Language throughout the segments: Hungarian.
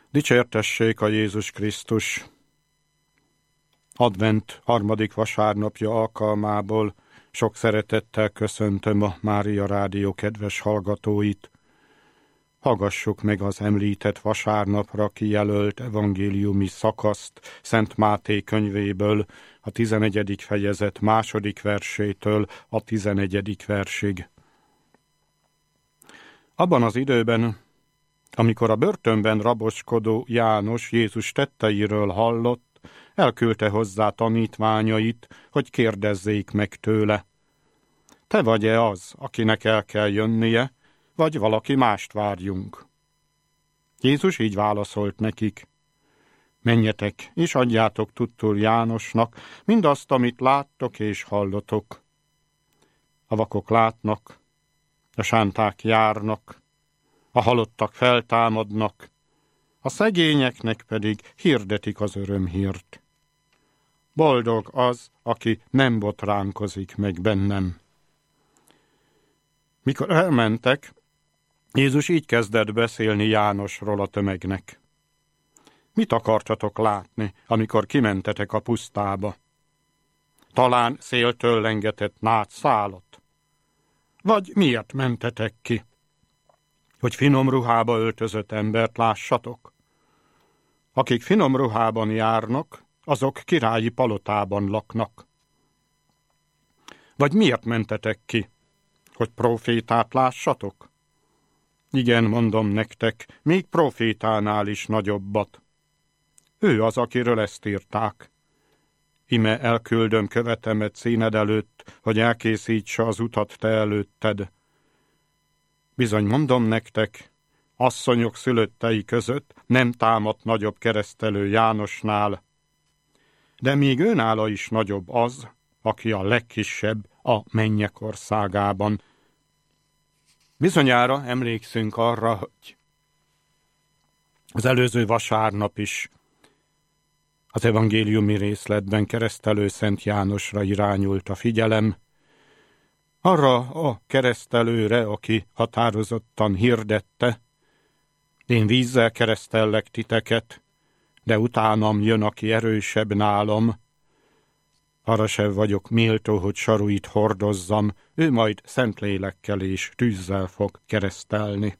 Dicsértessék a Jézus Krisztus! Advent 3. vasárnapja alkalmából sok szeretettel köszöntöm a Mária Rádió kedves hallgatóit. Hallgassuk meg az említett vasárnapra kijelölt evangéliumi szakaszt Szent Máté könyvéből, a 11. fejezet 2. versétől a 11. versig. Abban az időben, amikor a börtönben raboskodó János Jézus tetteiről hallott, elküldte hozzá tanítványait, hogy kérdezzék meg tőle: te vagy-e az, akinek el kell jönnie, vagy valaki mást várjunk? Jézus így válaszolt nekik: menjetek, és adjátok tudtul Jánosnak mindazt, amit láttok és hallotok. A vakok látnak, a sánták járnak, a halottak feltámadnak, a szegényeknek pedig hirdetik az örömhírt. Boldog az, aki nem botránkozik meg bennem. Mikor elmentek, Jézus így kezdett beszélni Jánosról a tömegnek. Mit akartatok látni, amikor kimentetek a pusztába? Talán széltől lengetett nádzszálat? Vagy miért mentetek ki? Hogy finom ruhába öltözött embert lássatok? Akik finom ruhában járnak, azok királyi palotában laknak. Vagy miért mentetek ki? Hogy profétát lássatok? Igen, mondom nektek, még profétánál is nagyobbat. Ő az, akiről ezt írták. Ime elküldöm követemet színed előtt, hogy elkészítse az utat te előtted. Bizony mondom nektek, asszonyok szülöttei között nem támadt nagyobb keresztelő Jánosnál, de még őnála is nagyobb az, aki a legkisebb a mennyek országában. Bizonyára emlékszünk arra, hogy az előző vasárnap is az evangéliumi részletben keresztelő Szent Jánosra irányult a figyelem, arra a keresztelőre, aki határozottan hirdette: én vízzel keresztellek titeket, de utánam jön, aki erősebb nálam. Arra sem vagyok méltó, hogy saruit hordozzam, ő majd Szentlélekkel és tűzzel fog keresztelni.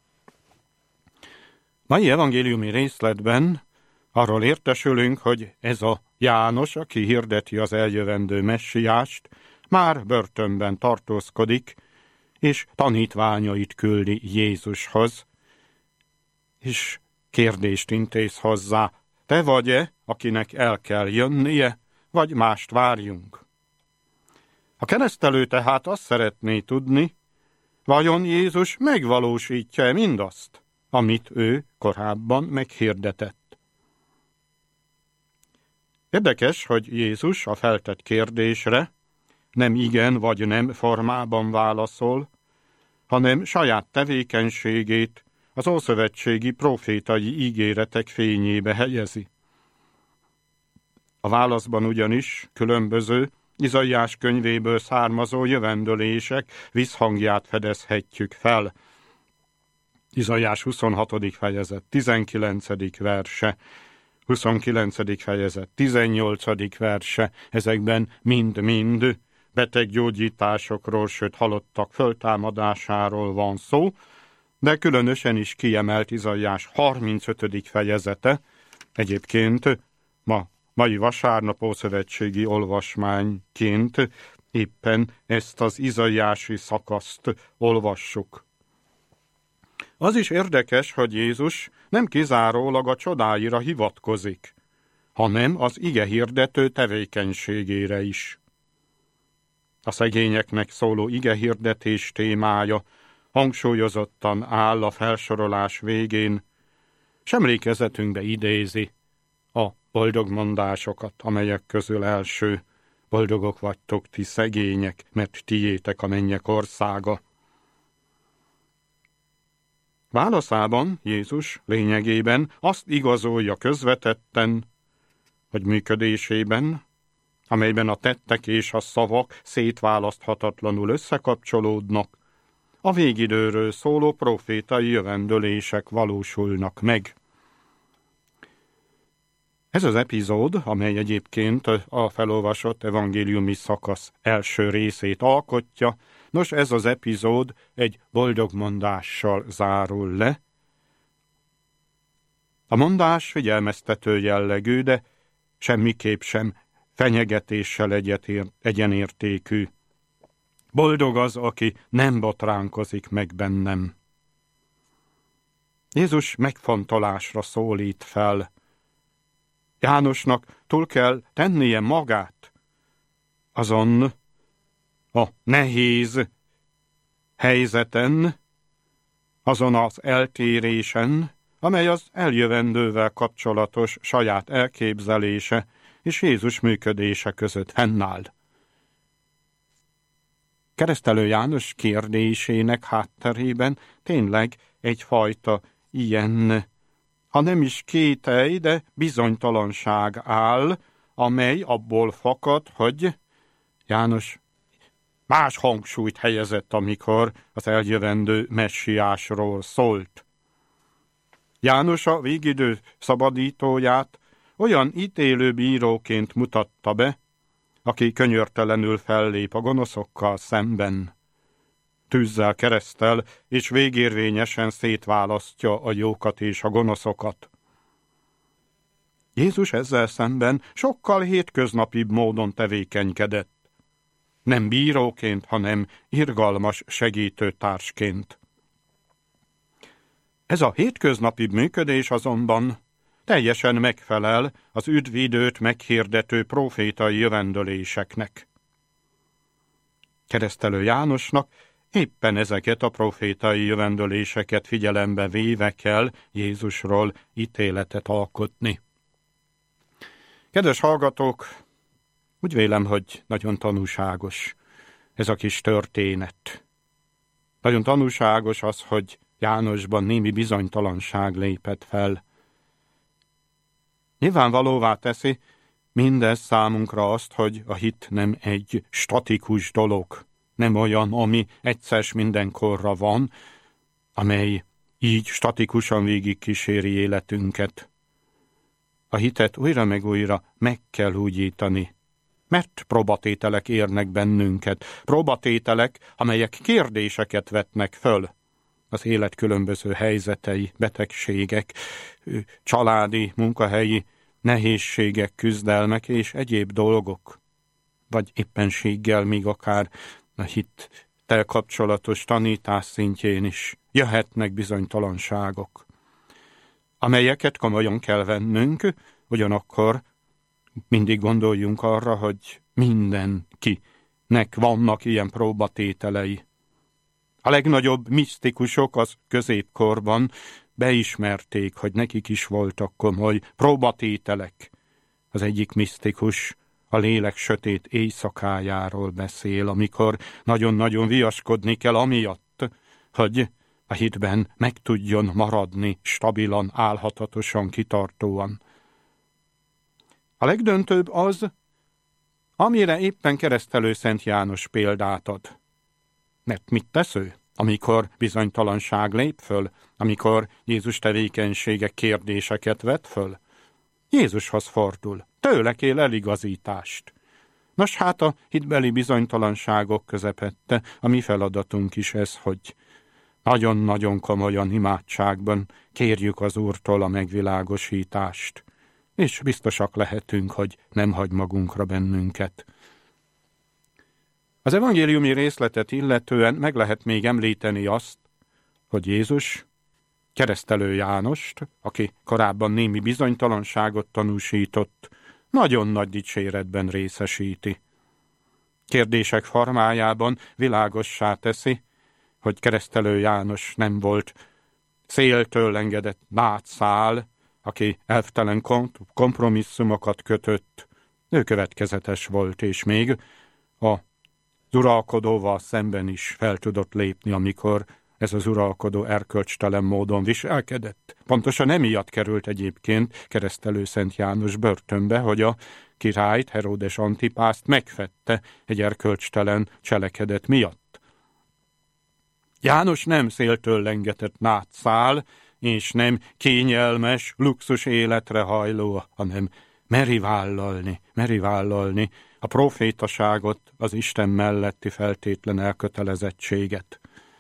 Mai evangéliumi részletben arról értesülünk, hogy ez a János, aki hirdeti az eljövendő messiást, már börtönben tartózkodik, és tanítványait küldi Jézushoz, és kérdést intéz hozzá: te vagy-e, akinek el kell jönnie, vagy mást várjunk? A keresztelő tehát azt szeretné tudni, vajon Jézus megvalósítja-e mindazt, amit ő korábban meghirdetett. Érdekes, hogy Jézus a feltett kérdésre nem igen vagy nem formában válaszol, hanem saját tevékenységét az ószövetségi profétai ígéretek fényébe helyezi. A válaszban ugyanis különböző Izaiás könyvéből származó jövendőlések visszhangját fedezhetjük fel. Izaiás 26. fejezet 19. verse, 29. fejezet 18. verse, ezekben mind-mind beteggyógyításokról, sőt halottak föltámadásáról van szó, de különösen is kiemelt Izaiás 35. fejezete, egyébként mai vasárnap ószövetségi olvasmányként éppen ezt az izaiási szakaszt olvassuk. Az is érdekes, hogy Jézus nem kizárólag a csodáira hivatkozik, hanem az igehirdető tevékenységére is. A szegényeknek szóló igehirdetés témája hangsúlyozottan áll a felsorolás végén, s emlékezetünkbe idézi a boldogmondásokat, amelyek közül első: boldogok vagytok ti szegények, mert tiétek a mennyek országa. Válaszában Jézus lényegében azt igazolja közvetetten, hogy működésében, amelyben a tettek és a szavak szétválaszthatatlanul összekapcsolódnak, a végidőről szóló profétai jövendőlések valósulnak meg. Ez az epizód, amely egyébként a felolvasott evangéliumi szakasz első részét alkotja, nos, ez az epizód egy boldogmondással zárul le. A mondás figyelmeztető jellegű, de semmiképp sem fenyegetéssel egyenértékű. Boldog az, aki nem botránkozik meg bennem. Jézus megfontolásra szólít fel. Jánosnak túl kell tennie magát azon a nehéz helyzeten, azon az eltérésen, amely az eljövendővel kapcsolatos saját elképzelése és Jézus működése között fennáll. Keresztelő János kérdésének hátterében tényleg egyfajta ilyen, ha nem is kételj, de bizonytalanság áll, amely abból fakad, hogy János más hangsúlyt helyezett, amikor az eljövendő messiásról szólt. János a végidő szabadítóját olyan ítélő bíróként mutatta be, aki könyörtelenül fellép a gonoszokkal szemben, tűzzel, kereszttel, és végérvényesen szétválasztja a jókat és a gonoszokat. Jézus ezzel szemben sokkal hétköznapibb módon tevékenykedett. Nem bíróként, hanem irgalmas segítőtársként. Ez a hétköznapibb működés azonban teljesen megfelel az üdvidőt meghirdető profétai jövendöléseknek. Keresztelő Jánosnak éppen ezeket a profétai jövendöléseket figyelembe véve kell Jézusról ítéletet alkotni. Kedves hallgatók, úgy vélem, hogy nagyon tanúságos ez a kis történet. Nagyon tanúságos az, hogy Jánosban némi bizonytalanság lépett fel. Nyilvánvalóvá teszi mindez számunkra azt, hogy a hit nem egy statikus dolog, nem olyan, ami egyszer mindenkorra van, amely így statikusan végigkíséri életünket. A hitet újra meg újra meg kell újítani, mert próbatételek érnek bennünket, próbatételek, amelyek kérdéseket vetnek föl. Az élet különböző helyzetei, betegségek, családi, munkahelyi nehézségek, küzdelmek és egyéb dolgok, vagy éppenséggel még akár a hittel kapcsolatos tanítás szintjén is jöhetnek bizonytalanságok, amelyeket komolyan kell vennünk, ugyanakkor mindig gondoljunk arra, hogy mindenkinek vannak ilyen próbatételei. A legnagyobb misztikusok az középkorban beismerték, hogy nekik is voltak komoly próbatételek. Az egyik misztikus a lélek sötét éjszakájáról beszél, amikor nagyon-nagyon viaskodni kell amiatt, hogy a hitben meg tudjon maradni stabilan, állhatatosan, kitartóan. A legdöntőbb az, amire éppen keresztelő Szent János példát ad. Mert mit tesz ő, amikor bizonytalanság lép föl, amikor Jézus tevékenysége kérdéseket vet föl? Jézushoz fordul, tőle kér eligazítást. Nos, hát a hitbeli bizonytalanságok közepette a mi feladatunk is ez, hogy nagyon-nagyon komolyan imádságban kérjük az Úrtól a megvilágosítást, és biztosak lehetünk, hogy nem hagy magunkra bennünket. Az evangéliumi részletet illetően meg lehet még említeni azt, hogy Jézus keresztelő Jánost, aki korábban némi bizonytalanságot tanúsított, nagyon nagy dicséretben részesíti. Kérdések formájában világossá teszi, hogy keresztelő János nem volt széltől engedett nátszál, aki elvtelen kompromisszumokat kötött. Ő következetes volt, és még az uralkodóval szemben is fel tudott lépni, amikor ez az uralkodó erkölcstelen módon viselkedett. Pontosan emiatt került egyébként keresztelő Szent János börtönbe, hogy a királyt, Heródes Antipászt megfette egy erkölcstelen cselekedet miatt. János nem széltől lengetett nátszál, és nem kényelmes, luxus életre hajló, hanem meri vállalni a profétaságot, az Isten melletti feltétlen elkötelezettséget.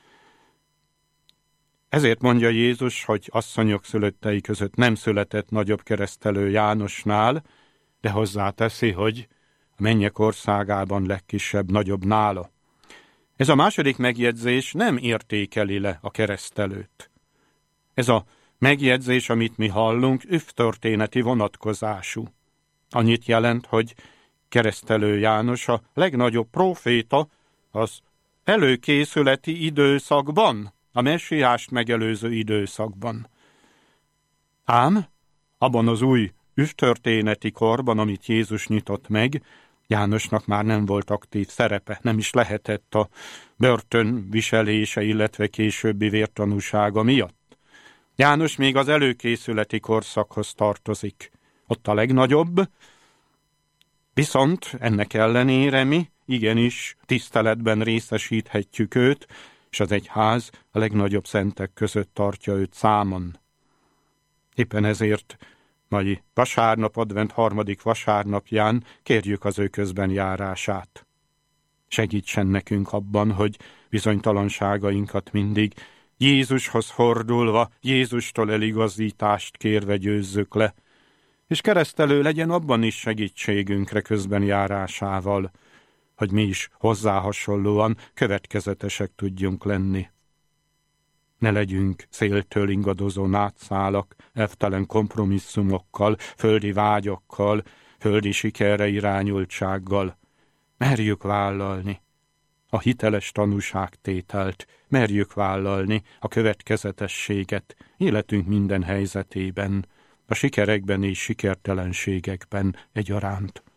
Ezért mondja Jézus, hogy asszonyok szülöttei között nem született nagyobb keresztelő Jánosnál, de hozzáteszi, hogy a mennyek országában legkisebb nagyobb nála. Ez a második megjegyzés nem értékeli le a keresztelőt. Ez a megjegyzés, amit mi hallunk, üvtörténeti vonatkozású. Annyit jelent, hogy keresztelő János a legnagyobb próféta az előkészületi időszakban, a messiást megelőző időszakban. Ám abban az új üvtörténeti korban, amit Jézus nyitott meg, Jánosnak már nem volt aktív szerepe, nem is lehetett a börtön viselése, illetve későbbi vértanúsága miatt. János még az előkészületi korszakhoz tartozik. Ott a legnagyobb, viszont ennek ellenére mi igenis tiszteletben részesíthetjük őt, és az egyház a legnagyobb szentek között tartja őt számon. Éppen ezért mai vasárnap, advent 3. vasárnapján kérjük az ő közbenjárását. Segítsen nekünk abban, hogy bizonytalanságainkat mindig Jézushoz fordulva, Jézustól eligazítást kérve győzzük le, és keresztelő legyen abban is segítségünkre közbenjárásával, hogy mi is hozzá hasonlóan következetesek tudjunk lenni. Ne legyünk széltől ingadozó nátszálak, elvtelen kompromisszumokkal, földi vágyakkal, földi sikerre irányultsággal. Merjük vállalni a hiteles tanúságtételt, merjük vállalni a következetességet életünk minden helyzetében, a sikerekben és sikertelenségekben egyaránt.